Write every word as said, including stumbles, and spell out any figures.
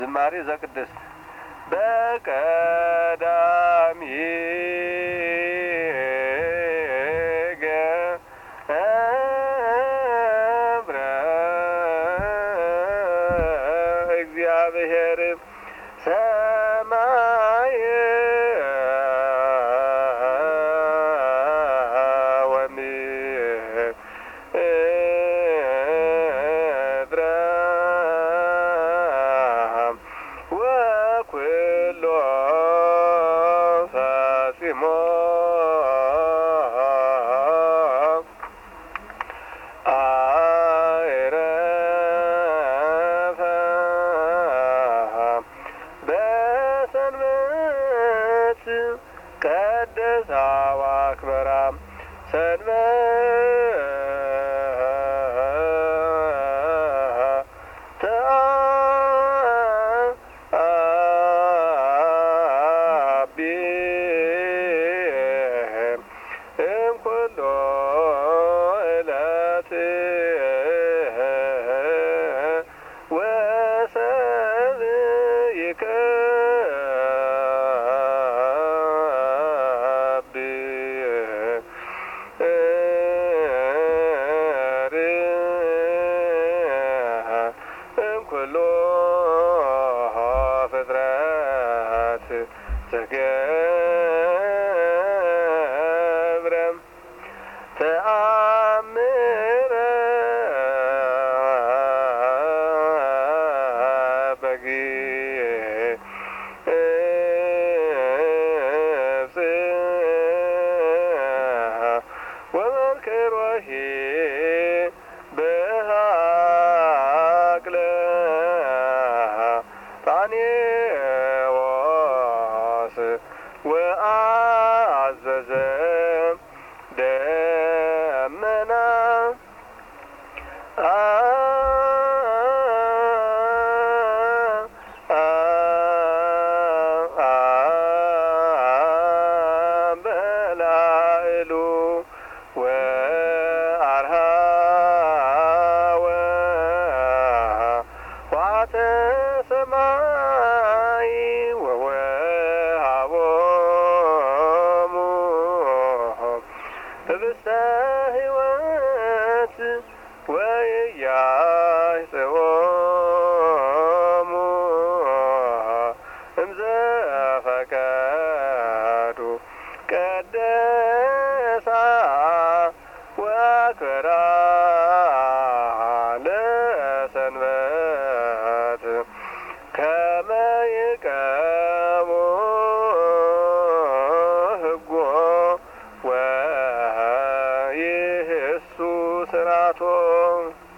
ዝማሬ ዘቅድስት በቀዳሚ ገብረ እግዚአብሔር ሰማየ ቀደሳ ዋክበራ ሰንበተ ተአቢ እምኩሎ ዕለት ወሰብእከ ኩሎ ፍጥረት ዘገብረ ተአምረ በግብፅ ወመንክሮሂ ጣኔዎስ ወአዘዘ ደመና በላዕሉ ወአርሃ ወዋተ ሰማይ ወወሃቦሙ ህብስተ ሕይወት ወኢያሕጽኦሙ እምዘፈቀዱ ቀደሳ ወአክበራ ለሰንበት ከመ ይቀሙ ሕጎ ወይህሱ ስራቶ